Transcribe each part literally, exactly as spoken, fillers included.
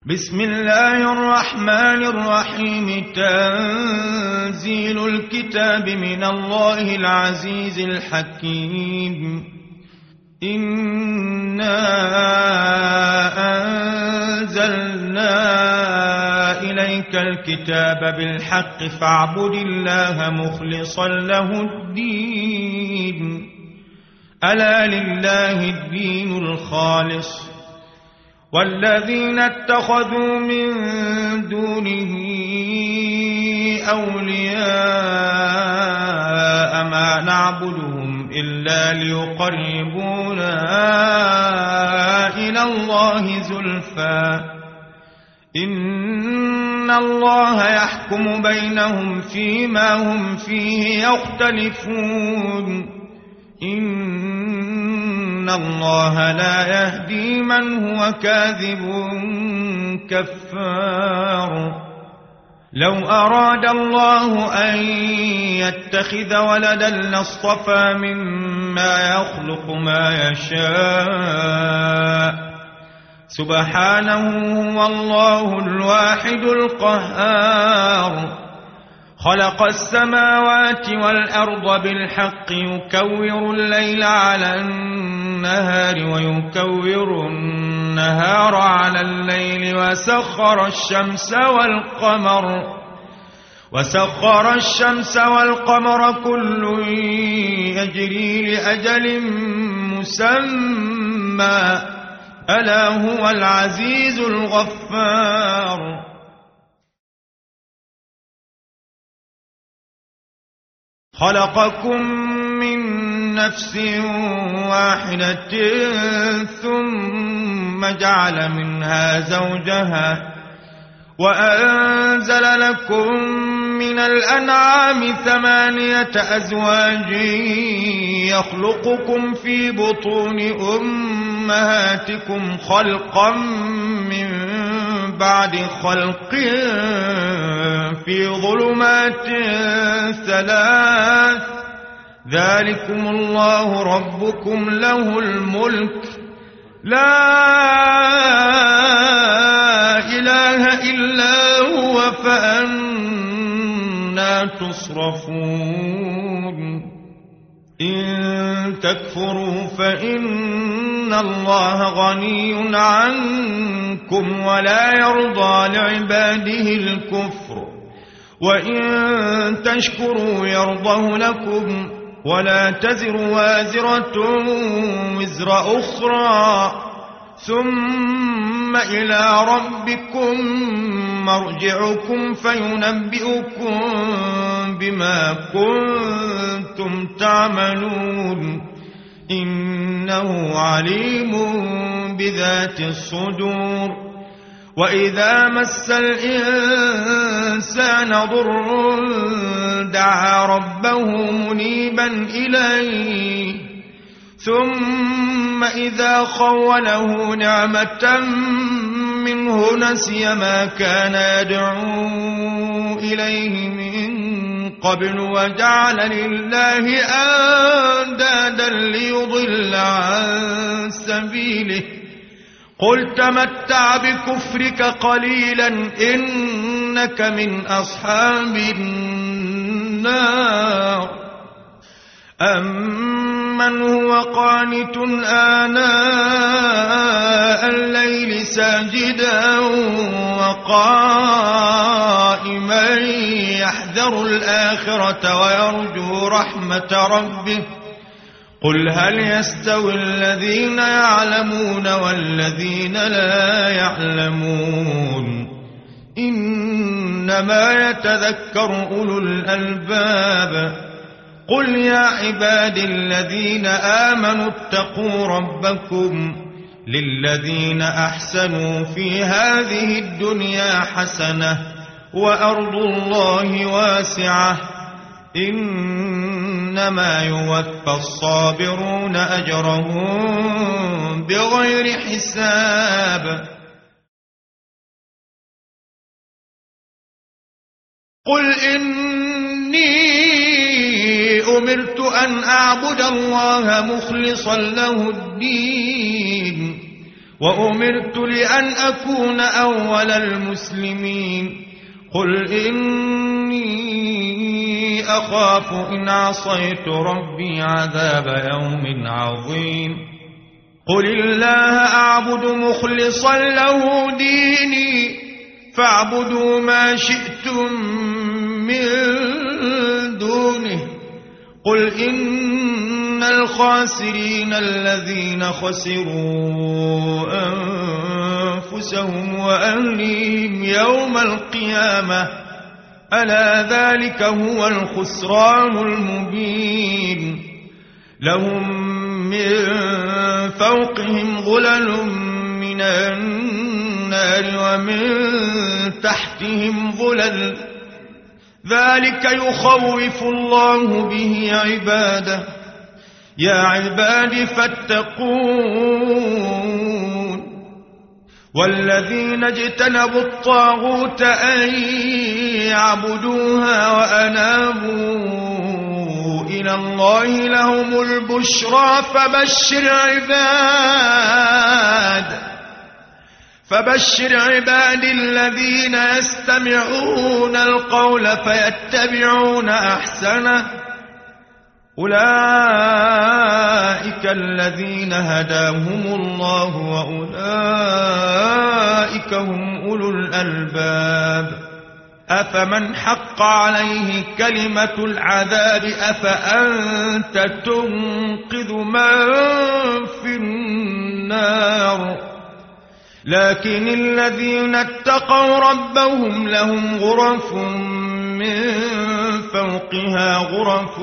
بسم الله الرحمن الرحيم. تنزيل الكتاب من الله العزيز الحكيم. إنا أنزلنا إليك الكتاب بالحق فاعبد الله مخلصا له الدين. ألا لله الدين الخالص والذين اتخذوا من دونه أولياء ما نعبدهم إلا ليقربونا إلى الله زلفى إن الله يحكم بينهم فيما هم فيه يختلفون. إن الله لا يهدي من هو كاذب كفار. لو أراد الله أن يتخذ ولدا لاصطفى مما يخلق ما يشاء سبحانه والله الواحد القهار. خلق السماوات والأرض بالحق يكور الليل على النهار ويكور النهار على الليل وسخر الشمس والقمر وسخر الشمس والقمر كل يجري لأجل مسمى ألا هو العزيز الغفار. خلقكم من نفس واحدة ثم جعل منها زوجها وأنزل لكم من الأنعام ثمانية أزواج يخلقكم في بطون أمهاتكم خلقا من بعد خلق في ظلمات ثلاث ذلكم الله ربكم له الملك لا إله إلا هو فأنى تصرفون. إن تكفروا فإن الله غني عنكم ولا يرضى لعباده الكفر وإن تشكروا يرضه لكم ولا تزر وازرة وزر أخرى ثم إلى ربكم مرجعكم فينبئكم بما كنتم تعملون. إنه عليم بذات الصدور. وإذا مس الإنسان ضر دعا ربه منيبا إليه ثم إذا خوله نعمة منه نسي ما كان يدعو إليه من قبل وجعل لله أندادا ليضل عن سبيله. قل تمتع بكفرك قليلا إنك من أصحاب النار. أمن هو قانت آناء الليل ساجدا وقائما يحذر الآخرة ويرجو رحمة ربه. قل هل يستوي الذين يعلمون والذين لا يعلمون إنما يتذكر أولو الألباب. قل يا عباد الذين آمنوا اتقوا ربكم للذين أحسنوا في هذه الدنيا حسنة وأرض الله واسعة إنما يوفى الصابرون أجرهم بغير حساب. قل إني أمرت أن أعبد الله مخلصا له الدين وأمرت لأن أكون أول المسلمين قل إني أخاف إن عصيت ربي عذاب يوم عظيم قل الله أعبد مخلصا له ديني فاعبدوا ما شئتم من دونه قل إن الخاسرين الذين خسروا أنفسهم وأهليهم يوم القيامة ألا ذلك هو الخسران المبين لهم من فوقهم ظلل من النار ومن تحتهم ظلل ذلك يخوف الله به عباده يا عباد فاتقون والذين اجتنبوا الطاغوت أن يعبدوها وأنابوا إلى الله لهم البشرى فبشر عباد فبشر عبادي الذين يستمعون القول فيتبعون أحسنه أولئك الذين هداهم الله وأولئك هم أولو الألباب أفمن حق عليه كلمة العذاب أفأنت تنقذ من في النار لكن الذين اتقوا ربهم لهم غرف من فوقها غرف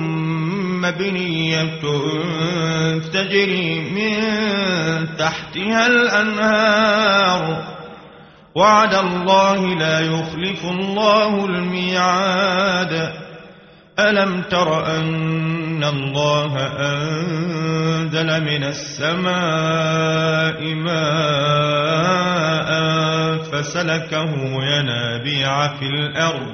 مبنية تجري من تحتها الأنهار وعد الله لا يخلف الله الميعاد ألم تر أن الله أنزل من السماء ماء فسلكه ينابيع في الأرض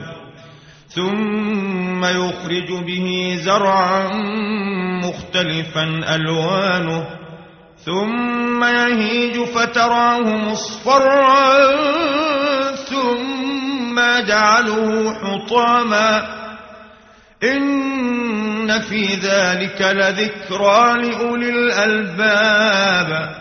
ثم يخرج به زرعا مختلفا ألوانه ثم يهيج فتراه مصفرا ثم يجعله حطاما إن في ذلك لذكرى لأولي الألباب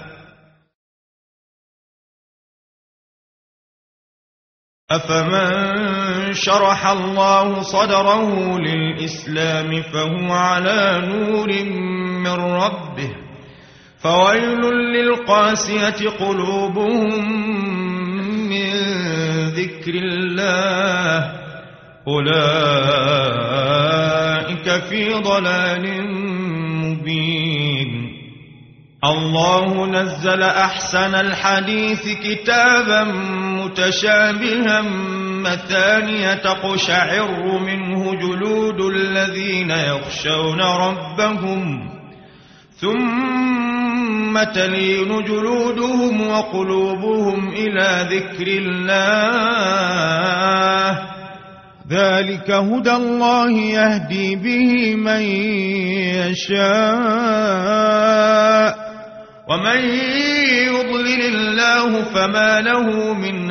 أفمن شرح الله صدره للإسلام فهو على نور من ربه فويل للقاسية قلوبهم من ذكر الله أولئك في ضلال مبين الله نزل أحسن الحديث كتابا متشابها مثانية تقشعر منه جلود الذين يخشون ربهم ثم تلين جلودهم وقلوبهم إلى ذكر الله ذلك هدى الله يهدي به من يشاء ومن يضلل الله فما له من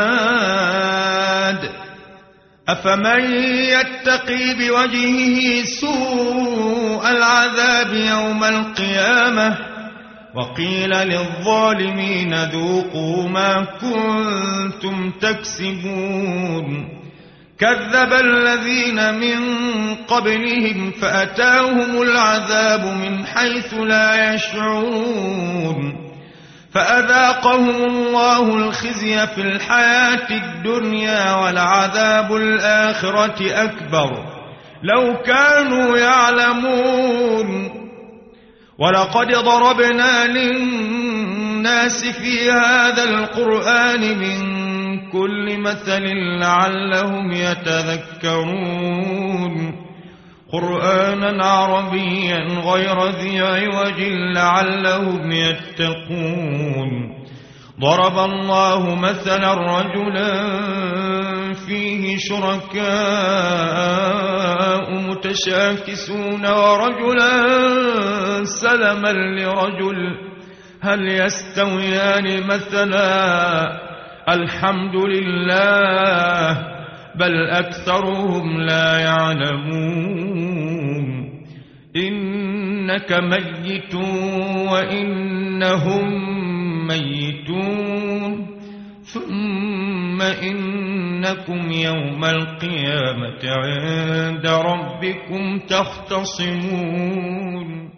هاد أفمن يتقي بوجهه سوء العذاب يوم القيامة وقيل للظالمين ذوقوا ما كنتم تكسبون كذب الذين من قبلهم فأتاهم العذاب من حيث لا يشعرون فأذاقهم الله الخزي في الحياة الدنيا ولعذاب الآخرة أكبر لو كانوا يعلمون ولقد ضربنا للناس في هذا القرآن من كل مثل لعلهم يتذكرون قرآنا عربيا غير ذي عوج لعلهم يتقون ضرب الله مثلا رجلا فيه شركاء متشاكسون ورجلا سلما لرجل هل يستويان مثلا الحمد لله بل أكثرهم لا يعلمون إنك ميت وإنهم ميتون ثم إنكم يوم القيامة عند ربكم تختصمون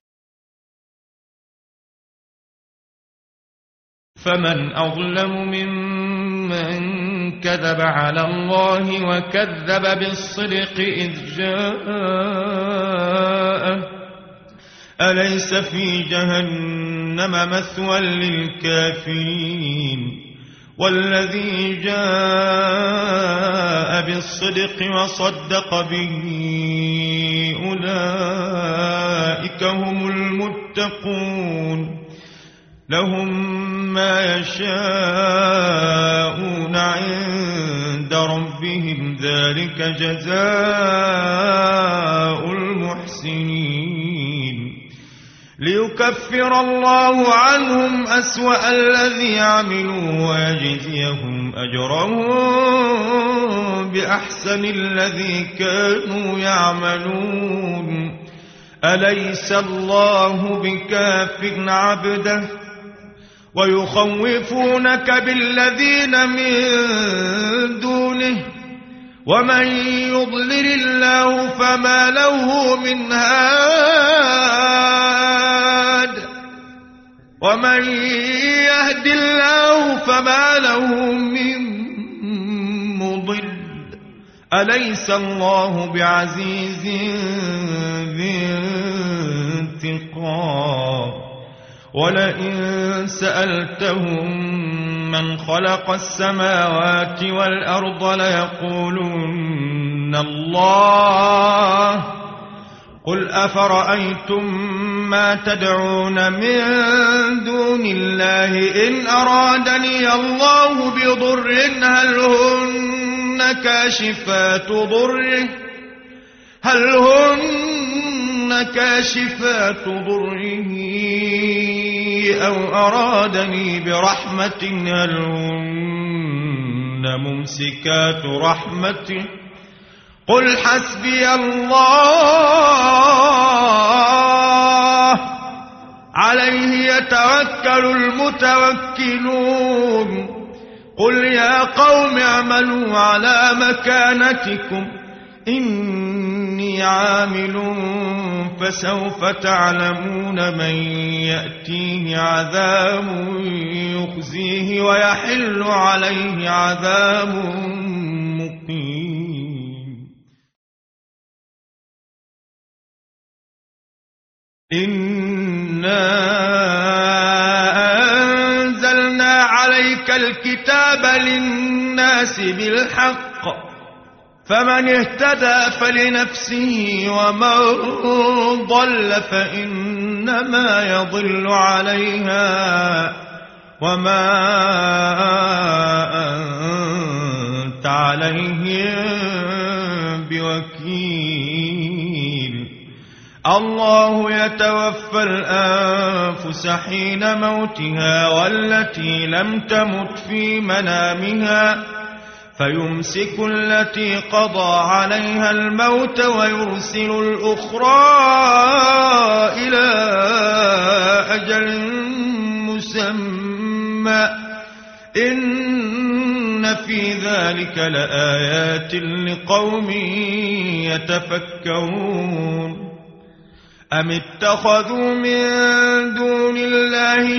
فمن أظلم ممن كذب على الله وكذب بالصدق إذ جاءه أليس في جهنم مثوى للكافرين والذي جاء بالصدق وصدق به أولئك هم المتقون لهم ما يشاءون عند ربهم ذلك جزاء المحسنين ليكفر الله عنهم أسوأ الذي عملوا ويجزيهم أجرهم بأحسن الذي كانوا يعملون أليس الله بكاف عبده ويخوفونك بالذين من دونه ومن يضلل الله فما له من هاد ومن يهد الله فما له من مضل أليس الله بعزيز ذي انتقام ولئن سألتهم من خلق السماوات والأرض ليقولن الله قل أفرأيتم ما تدعون من دون الله إن أرادني الله بضر هل هن كاشفات ضره هل هن كاشفات ضره أو أرادني برحمة هل هن ممسكات رحمته قل حسبي الله عليه يتوكل المتوكلون قل يا قوم اعملوا على مكانتكم إني عامل فسوف تعلمون من يأتيه عذاب يخزيه ويحل عليه عذاب مقيم إنا أنزلنا عليك الكتاب للناس بالحق فمن اهتدى فلنفسه ومن ضل فإنما يضل عليها وما أنت عليهم بوكيل الله يتوفى الأنفس حين موتها والتي لم تمت في منامها فيمسك التي قضى عليها الموت ويرسل الأخرى إلى أجل مسمى إن في ذلك لآيات لقوم يتفكرون أم اتخذوا من دون الله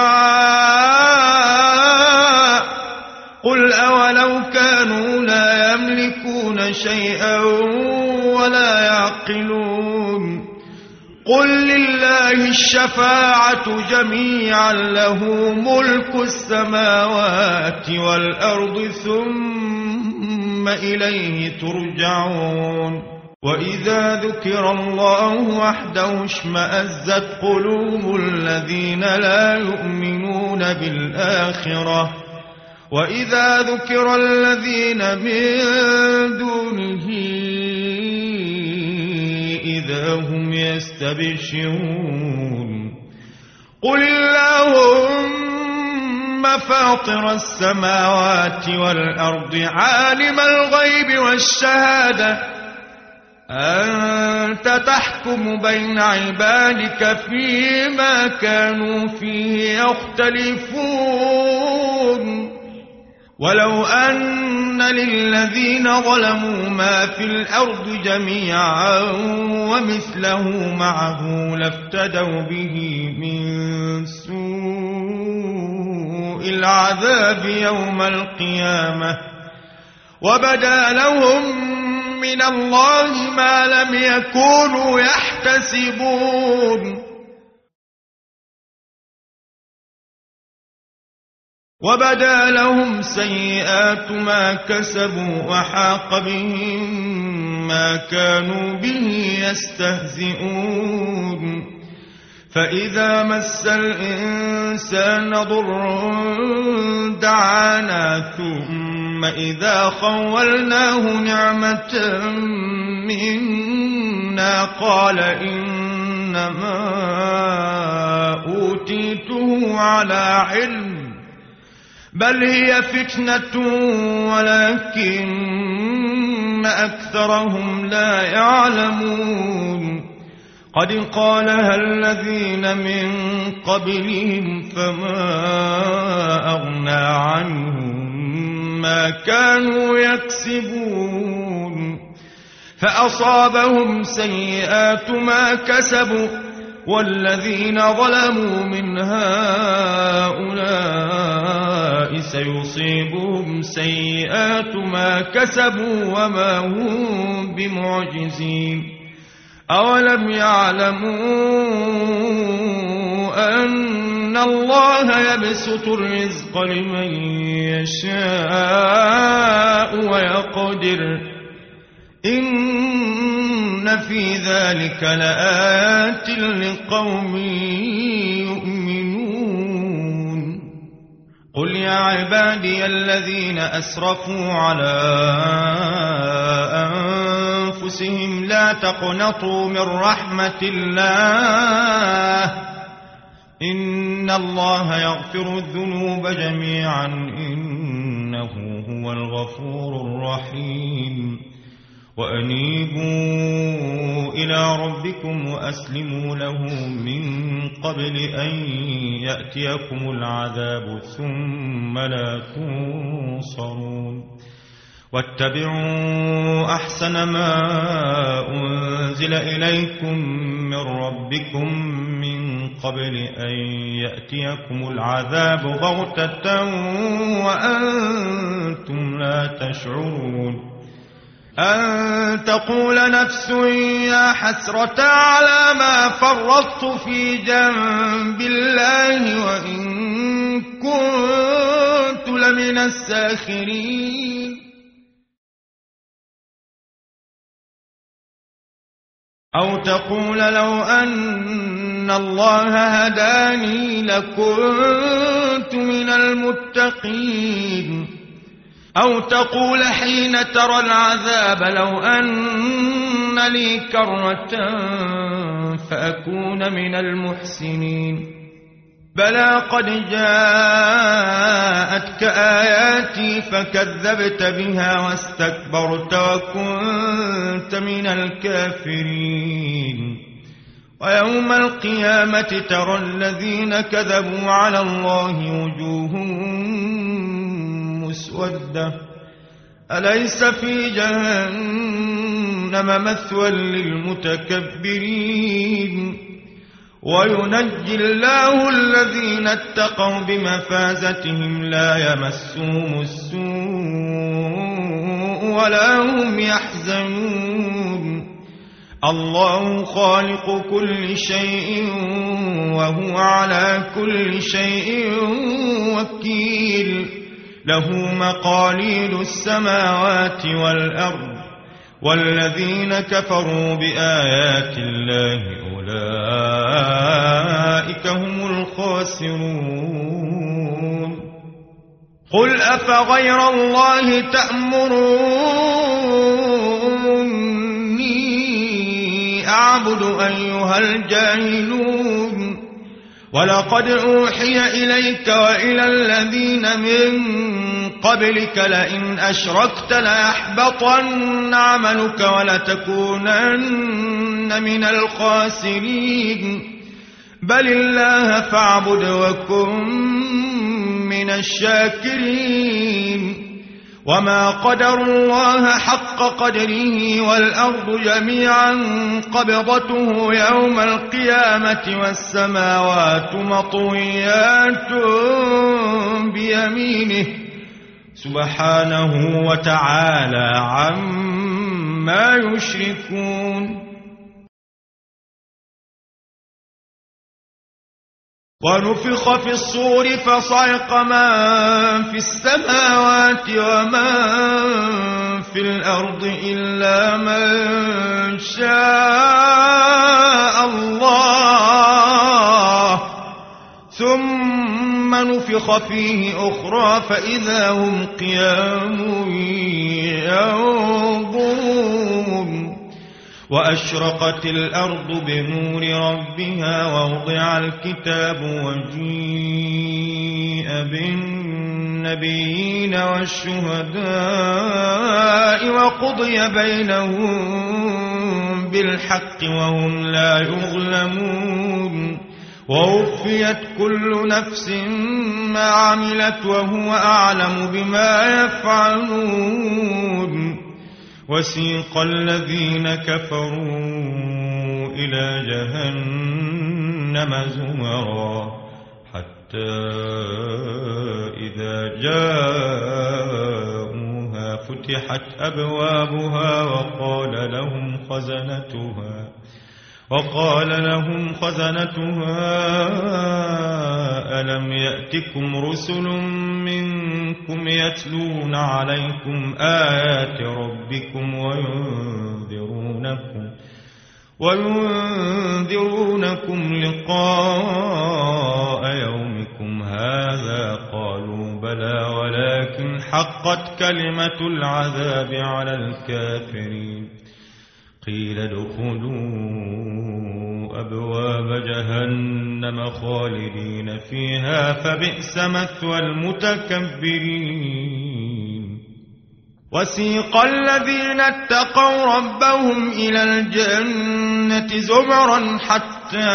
شفعاء قل أولو كانوا لا يملكون شيئا ولا يعقلون قل لله الشفاعة جميعا له ملك السماوات والأرض ثم إليه ترجعون وإذا ذكر الله وحده اشمأزت قلوب الذين لا يؤمنون بالآخرة وإذا ذكر الذين من دونه إذا هم يستبشرون قل اللهم فاطر السماوات والأرض عالم الغيب والشهادة أنت تحكم بين عبادك فيما كانوا فيه يختلفون ولو أن للذين ظلموا ما في الأرض جميعا ومثله معه لافتدوا به من سوء العذاب يوم القيامة وبدا لهم من الله ما لم يكونوا يحتسبون وبدا لهم سيئات ما كسبوا وحاق بهم ما كانوا به يستهزئون فإذا مس الإنسان ضر دعانا ثم إذا خولناه نعمة منا قال إنما أوتيته على علم بل هي فتنة ولكن أكثرهم لا يعلمون قد قالها الذين من قبلهم فما أغنى عنهم ما كانوا يكسبون فأصابهم سيئات ما كسبوا والذين ظلموا من هؤلاء سيصيبهم سيئات ما كسبوا وما هم بمعجزين أولم يعلموا أن الله يبسط الرزق لمن يشاء ويقدر إن في ذلك لآيات لقوم يؤمنون قل يا عبادي الذين أسرفوا على أنفسهم لا تقنطوا من رحمة الله إن الله يغفر الذنوب جميعا إنه هو الغفور الرحيم وأنيبوا إلى ربكم وأسلموا له من قبل أن يأتيكم العذاب ثم لا تنصرون واتبعوا أحسن ما أنزل إليكم من ربكم من قبل أن يأتيكم العذاب بغتة وأنتم لا تشعرون أن تقول نفس يا حسرة على ما فرطت في جنب الله وإن كنت لمن الساخرين أو تقول لو أن الله هداني لكنت من المتقين أو تقول حين ترى العذاب لو أن لي كرة فأكون من المحسنين بلى قد جاءتك آياتي فكذبت بها واستكبرت وكنت من الكافرين ويوم القيامة ترى الذين كذبوا على الله وجوههم مسودة أليس في جهنم مثوى للمتكبرين وينجي الله الذين اتقوا بمفازتهم لا يمسهم السوء ولا هم يحزنون الله خالق كل شيء وهو على كل شيء وكيل له مقاليد السماوات والأرض والذين كفروا بآيات الله أولئك هم الخاسرون قل أفغير الله تأمروني أعبد أيها الجاهلون ولقد أوحي إليك وإلى الذين من قبلك لئن أشركت ليحبطن عملك ولتكونن من الخاسرين بل الله فاعبد وكن من الشاكرين وما قدروا الله حق قدره والأرض جميعا قبضته يوم القيامة والسماوات مطويات بيمينه سبحانه وتعالى عما يشركون ونفخ في الصور فصعق من في السماوات ومن في الأرض إلا من شاء الله ثم نفخ فيه أخرى فإذا هم قيام ينظرون وأشرقت الأرض بنور ربها ووضع الكتاب وجيء بالنبيين والشهداء وقضي بينهم بالحق وهم لا يظلمون ووفيت كل نفس ما عملت وهو أعلم بما يفعلون وسيق الذين كفروا إلى جهنم زمرا حتى إذا جاءوها فتحت أبوابها وقال لهم خزنتها وقال لهم خزنتها ألم يأتكم رسل منكم يتلون عليكم آيات ربكم وينذرونكم وينذرونكم لقاء يومكم هذا قالوا بلى ولكن حقت كلمة العذاب على الكافرين قيل ادخلوا أبواب جهنم خالدين فيها فبئس مثوى المتكبرين وسيق الذين اتقوا ربهم إلى الجنة زمرا حتى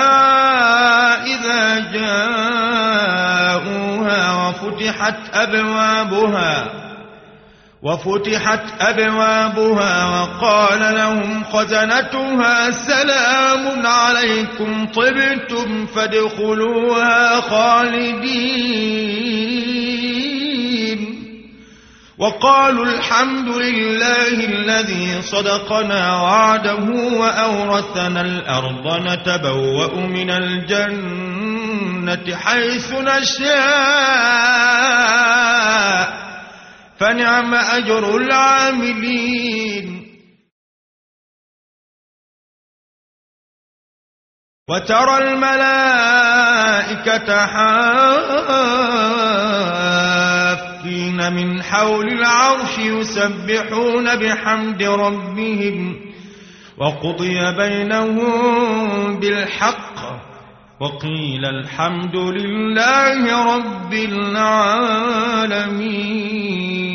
إذا جاءوها وفتحت أبوابها وفتحت أبوابها وقال لهم خزنتها سلام عليكم طبتم فادخلوها خالدين وقالوا الحمد لله الذي صدقنا وعده وأورثنا الأرض نتبوأ من الجنة حيث نشاء فنعم أجر العاملين وترى الملائكة حافين من حول العرش يسبحون بحمد ربهم وقضي بينهم بالحق وقيل الحمد لله رب العالمين